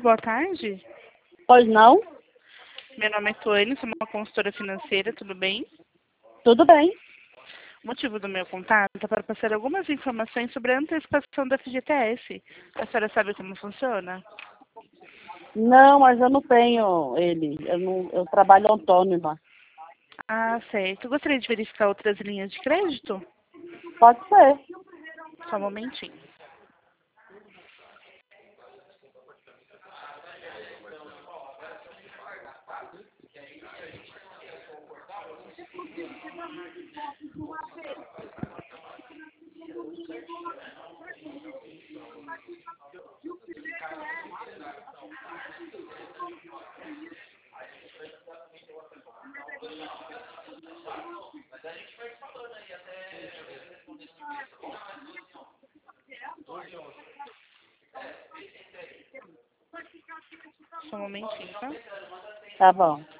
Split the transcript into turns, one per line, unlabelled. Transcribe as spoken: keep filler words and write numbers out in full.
boa tarde.
Pois não?
Meu nome é Tuane, sou uma consultora financeira, tudo bem?
Tudo bem.
O motivo do meu contato é para passar algumas informações sobre a antecipação da F G T S. A senhora sabe como funciona?
Não, mas eu não tenho ele. Eu, não, eu trabalho autônoma.
Ah, certo. Gostaria de verificar outras linhas de crédito?
Pode ser.
Só um momentinho. Só um momentinho, tá?
Tá bom.